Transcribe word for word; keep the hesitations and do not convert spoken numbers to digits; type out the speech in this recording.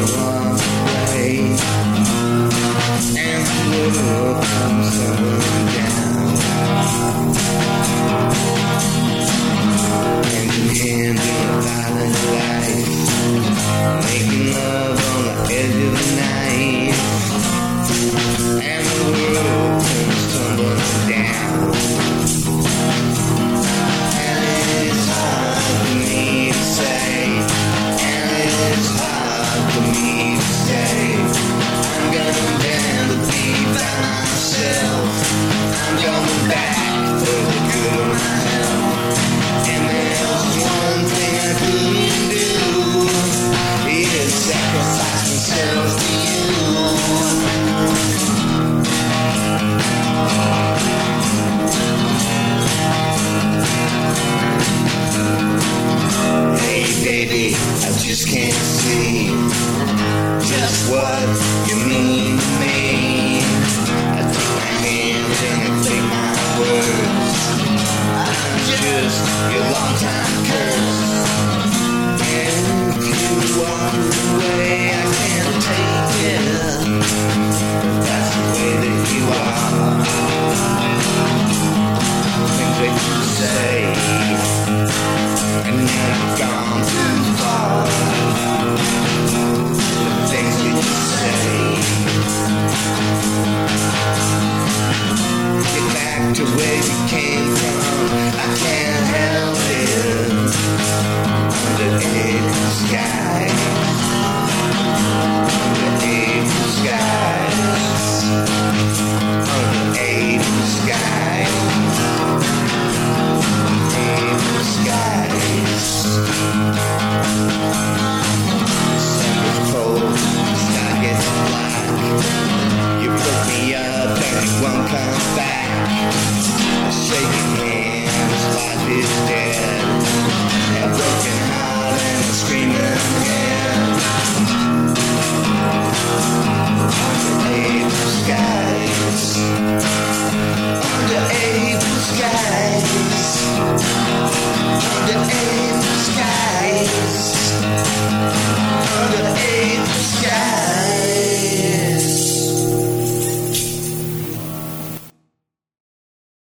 walk away, and the world comes tumbling down, and you hand in a violent life, making love on the edge of the night, and the world comes tumbling down. And it's hard for me to say, and it's hard for me to say, I'm going down to be by myself, I'm going back for the good of my health, and there's one thing I couldn't do, is sacrifice myself to you. Hey baby, I just can't see just what you mean